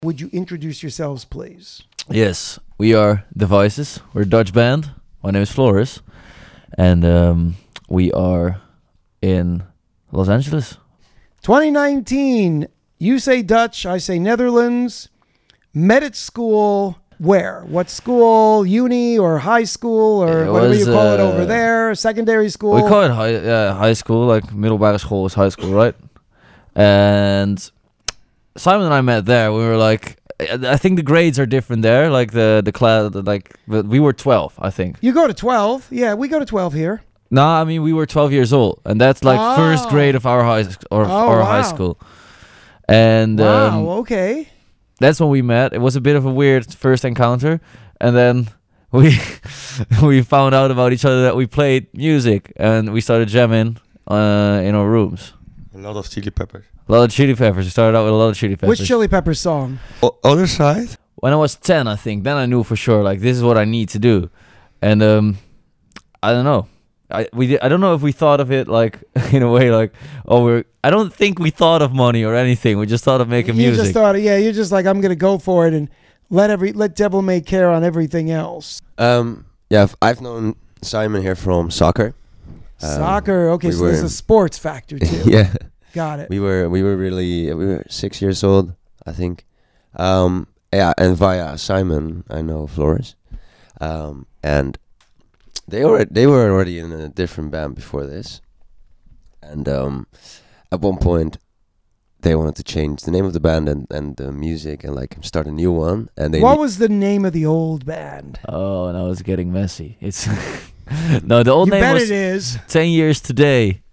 Would you introduce yourselves, please? Yes, we are The Vices. We're a Dutch band. My name is Floris. And we are in Los Angeles. 2019. You say Dutch, I say Netherlands. Met at school. Where? What school? Uni or high school or whatever you call it over there? Secondary school? We call it high school, like middelbare school is high school, right? And Simon and I met there. We were like, I think the grades are different there. Like the class, like we were 12, I think. You go to 12. Yeah, we go to 12 here. No, I mean we were 12 years old, and that's like first grade of our high school. And okay. That's when we met. It was a bit of a weird first encounter, and then we found out about each other that we played music, and we started jamming in our rooms. A lot of Chili Peppers. A lot of Chili Peppers. We started out with a lot of Chili Peppers. Which Chili Peppers song? Other Side? When I was 10, I think, then I knew for sure, like, this is what I need to do. And I don't know. I don't know if we thought of it, like, in a way, like, I don't think we thought of money or anything. We just thought of making music. You just thought, you're just like, I'm going to go for it and let Devil May Care on everything else. I've known Simon here from soccer. Soccer, okay, so there's a sports factor too. Yeah. Got it. We were 6 years old, I think. And via Simon, I know Floris. And they were already in a different band before this. And at one point, they wanted to change the name of the band and the music and like start a new one. And what was the name of the old band? Oh, now it's getting messy. It's no, the old name was it is 10 Years Today.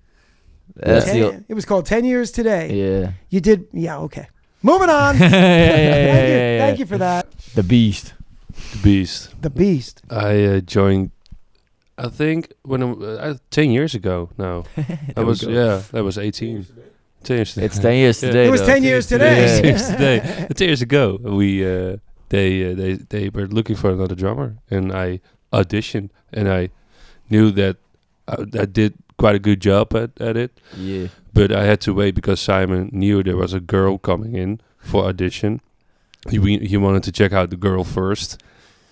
It was called 10 Years Today. Yeah. You did, okay. Moving on. Thank you for that. The Beast. The Beast. I joined, I think, when 10 years ago now. That was 18. 10 years today. It's 10 years today. It was 10 years today. 10 years today. 10 years ago, we they were looking for another drummer, and I auditioned, and I knew that I did quite a good job at it. Yeah. But I had to wait because Simon knew there was a girl coming in for audition. He wanted to check out the girl first,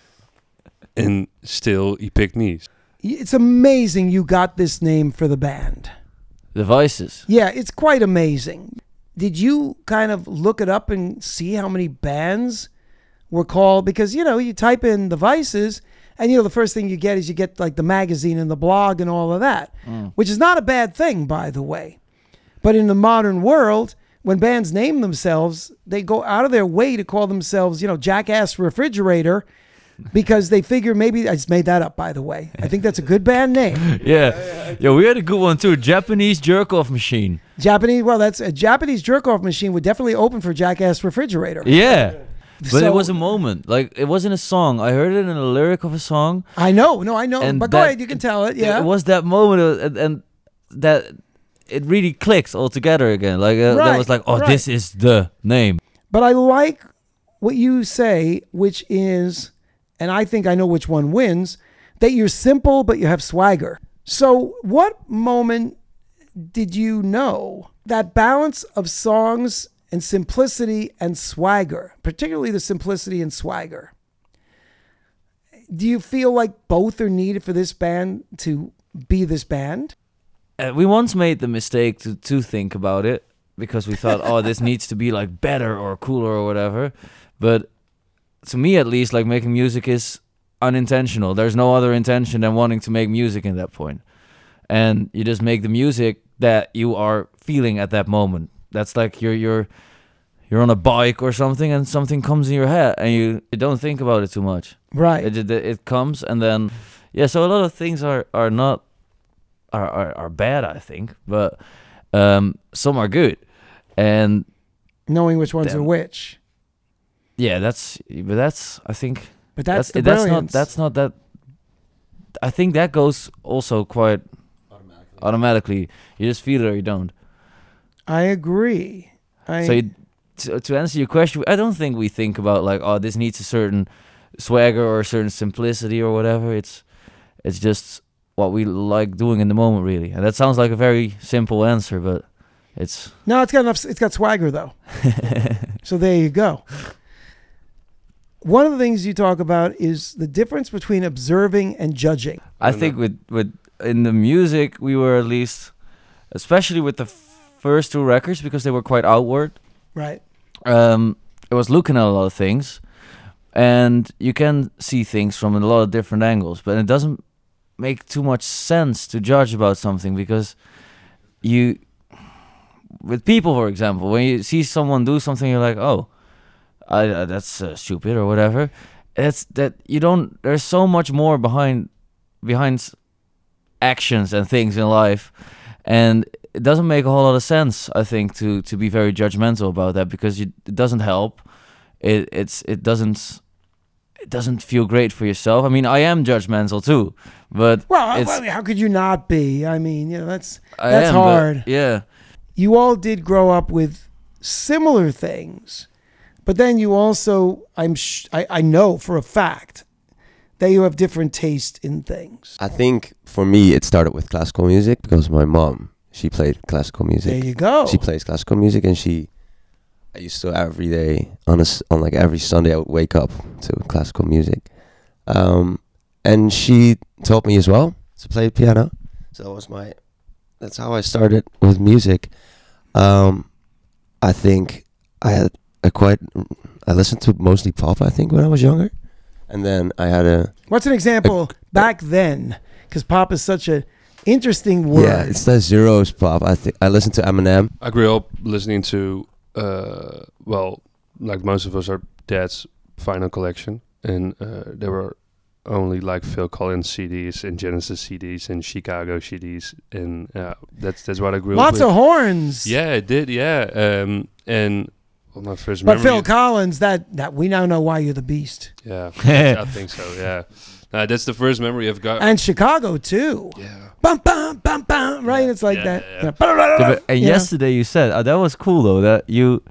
and still he picked me. It's amazing you got this name for the band. The Vices. Yeah, it's quite amazing. Did you kind of look it up and see how many bands were called? Because, you type in The Vices, and, the first thing you get like the magazine and the blog and all of that, which is not a bad thing, by the way. But in the modern world, when bands name themselves, they go out of their way to call themselves, Jackass Refrigerator, because they figure maybe, I just made that up, by the way. I think that's a good band name. Yeah. We had a good one too. Japanese jerk-off machine. That's a Japanese jerk-off machine would definitely open for Jackass Refrigerator. Yeah. But it was a moment. Like, it wasn't a song. I heard it in a lyric of a song. I know. And but go ahead, you can tell it. Yeah. It was that moment and that it really clicks all together again. Like, that was like, this is the name. But I like what you say, which is, and I think I know which one wins, that you're simple, but you have swagger. So what moment did you know that balance of songs and simplicity and swagger, particularly the simplicity and swagger? Do you feel like both are needed for this band to be this band? We once made the mistake to think about it because we thought, this needs to be like better or cooler or whatever. But to me, at least, like making music is unintentional. There's no other intention than wanting to make music in that point. And you just make the music that you are feeling at that moment. That's like you're on a bike or something and something comes in your head and you don't think about it too much. Right. It comes and then, so a lot of things are not bad, I think, but some are good. And knowing which ones are which. Yeah, that's I think. But that's the brilliance. That's not that. I think that goes also quite automatically. You just feel it or you don't. I agree. To answer your question, I don't think we think about like, this needs a certain swagger or a certain simplicity or whatever. It's just what we like doing in the moment, really. And that sounds like a very simple answer, but it's no, it's got enough. It's got swagger though. So there you go. One of the things you talk about is the difference between observing and judging. I think with in the music we were at least, especially with the first two records, because they were quite outward. Right. It was looking at a lot of things, and you can see things from a lot of different angles, but it doesn't make too much sense to judge about something, because with people, for example, when you see someone do something, you're like, oh, that's stupid or whatever. It's that you don't. There's so much more behind actions and things in life, and it doesn't make a whole lot of sense, I think, to be very judgmental about that, because it doesn't help. It doesn't feel great for yourself. I mean, I am judgmental too, but how could you not be? I mean, that's hard. Yeah. You all did grow up with similar things, but then you also, I know for a fact that you have different taste in things. I think for me it started with classical music because my mom, she played classical music. There you go. She plays classical music, and I used to every day on like every Sunday I would wake up to classical music, and she taught me as well to play piano. So that's how I started with music. I think I listened to mostly pop, I think, when I was younger, and then I had What's an example back then? Because pop is such a interesting word. Yeah, it's the Zeros pop. I listened to Eminem. I grew up listening to, like most of us, our dad's vinyl collection, and there were only like Phil Collins CDs and Genesis CDs and Chicago CDs, and that's what I grew up with. Lots of horns. Yeah, it did. Yeah, and my first but memory. Phil Collins, that we now know why you're the beast. Yeah, I think so. Yeah, that's the first memory I've got. And Chicago too. Yeah. Bum, bum, bum, bum, right? It's like that. Yeah, and yesterday you said that was cool though, that you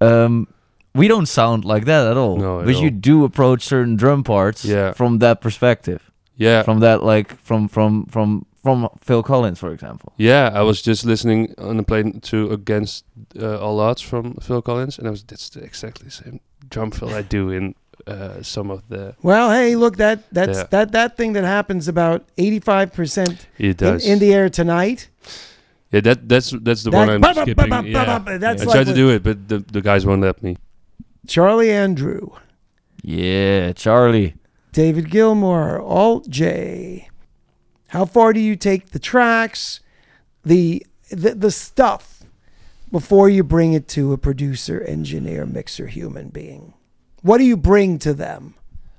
we don't sound like that at all. No, but you do approach certain drum parts from that perspective. Yeah. From that, like from Phil Collins, for example. Yeah, I was just listening on the plane to Against All Odds from Phil Collins, and that's exactly the same drum fill I do in some of the. Well, hey, look, that's that thing that happens about 85% in the air tonight. Yeah, that's the one I'm skipping. I tried to do it, but the guys won't let me. Charlie Andrew. Yeah, Charlie. David Gilmour, Alt J. How far do you take the tracks, the stuff, before you bring it to a producer, engineer, mixer, human being? What do you bring to them?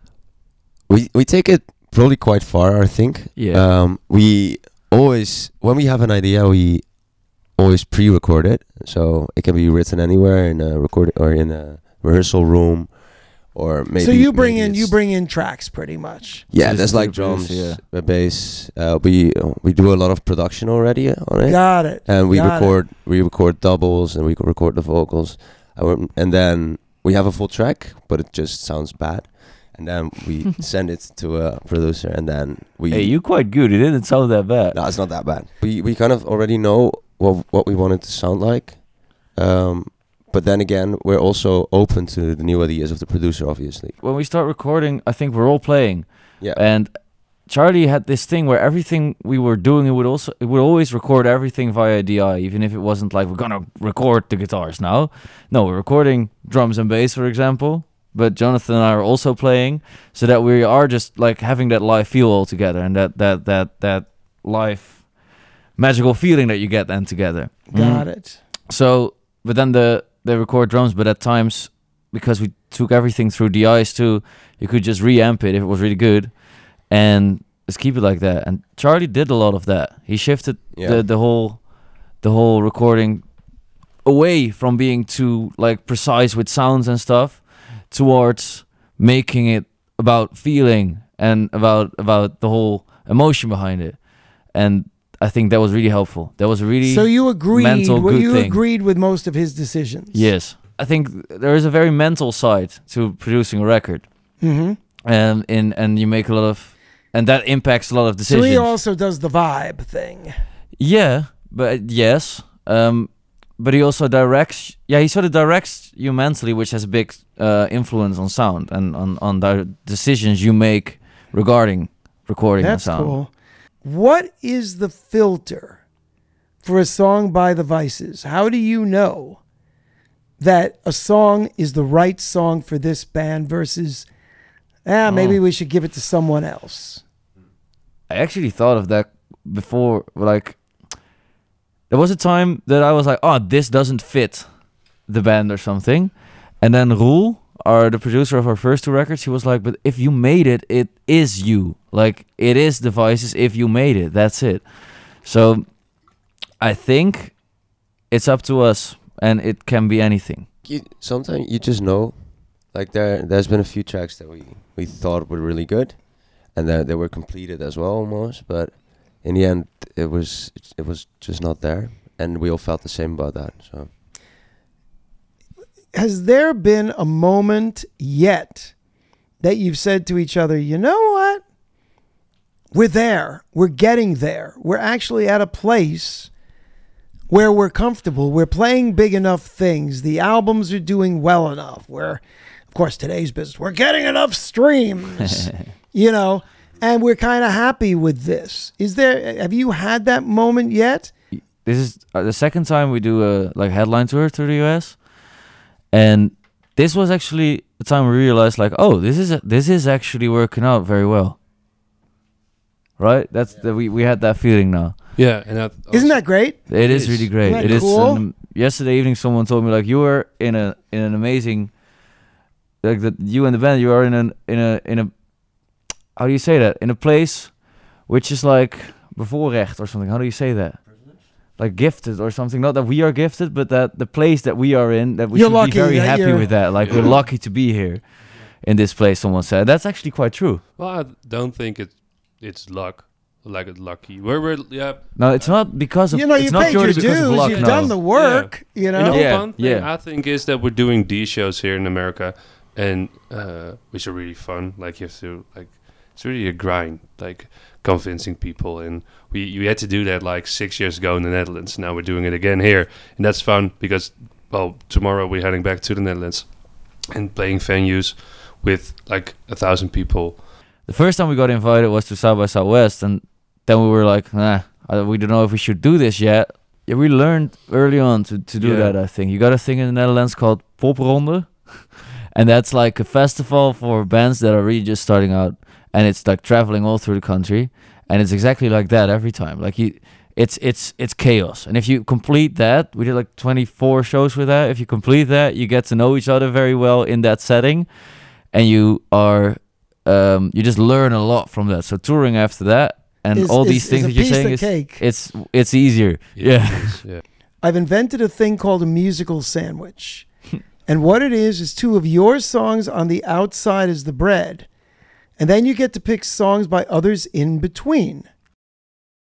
We take it probably quite far, I think. Yeah. We always, when we have an idea, we always pre-record it, so it can be written anywhere in a record or in a rehearsal room, or maybe. So you bring in tracks pretty much. Yeah, there's like drums, a bass. We do a lot of production already on it. Got it. And we record doubles, and we record the vocals, and then we have a full track, but it just sounds bad. And then we send it to a producer, and then we. Hey, you're quite good. It didn't sound that bad. No, it's not that bad. We kind of already know what we want it to sound like, but then again, we're also open to the new ideas of the producer, obviously. When we start recording, I think we're all playing. Yeah. And Charlie had this thing where everything we were doing, it would always record everything via DI, even if it wasn't like we're gonna record the guitars now. No, we're recording drums and bass, for example. But Jonathan and I are also playing, so that we are just like having that live feel all together, and that live magical feeling that you get then together. Got it. So, but then they record drums, but at times, because we took everything through DIs too, you could just reamp it if it was really good, and just keep it like that. And Charlie did a lot of that. He shifted the whole recording away from being too like precise with sounds and stuff, towards making it about feeling and about the whole emotion behind it. And I think that was really helpful. That was a really agreed with most of his decisions. Yes. I think there is a very mental side to producing a record. Mm-hmm. And you make a lot of, and that impacts a lot of decisions. So he also does the vibe thing. Yeah, but yes. but he also directs. Yeah, he sort of directs you mentally, which has a big influence on sound and on the decisions you make regarding recording That's and sound. cool. What is the filter for a song by the Vices? How do you know that a song is the right song for this band versus, maybe we should give it to someone else? I actually thought of that before. Like, there was a time that I was like, oh, this doesn't fit the band or something. And then Roel, the producer of our first 2 records, he was like, but if you made it, it is you. Like, it is the Vices if you made it. That's it. So I think it's up to us, and it can be anything. Sometimes you just know. Like there's been a few tracks that we thought were really good, and they were completed as well almost, but in the end it was just not there, and we all felt the same about that. So has there been a moment yet that you've said to each other, you know what? We're there. We're getting there. We're actually at a place where we're comfortable. We're playing big enough things. The albums are doing well enough. We're, of course, today's business, we're getting enough streams, and we're kind of happy with this. Have you had that moment yet? This is the second time we do a headline tour through the US. And this was actually the time we realized, like, oh, this is actually working out very well, right? We had that feeling now. Yeah, and isn't that great? It is really great. Isn't that It cool? is. Yesterday evening, someone told me, like, you were in an amazing, like, that you and the band, you are in a how do you say that? In a place which is like bevoorrecht or something. How do you say that? Like gifted or something. Not that we are gifted, but that the place that we are in, that we should be very happy with that. Like, we're lucky to be here in this place, someone said. That's actually quite true. Well, I don't think it's luck. Like it's lucky. We're No, it's not because of You it's not paid your purely because of dues. luck. You've No. done the work. And the Yeah, fun thing I think is that we're doing these shows here in America, and which are really fun. Like, you have to, like, it's really a grind, like convincing people, and we had to do that like 6 years ago in the Netherlands. Now we're doing it again here, and that's fun because, well, tomorrow we're heading back to the Netherlands and playing venues with like 1,000 people. The first time we got invited was to South by Southwest, and then we were like, we don't know if we should do this yet. Yeah, we learned early on to do that, I think. You got a thing in the Netherlands called Popronde, and that's like a festival for bands that are really just starting out, and it's like traveling all through the country, and it's exactly like that every time. Like, it's chaos, and if you complete that, we did like 24 shows with that. If you complete that, you get to know each other very well in that setting, and you are you just learn a lot from that. So touring after that and all these things that you're saying it's easier. Yeah. I've invented a thing called a musical sandwich. And what it is 2 of your songs on the outside is the bread. And then you get to pick songs by others in between.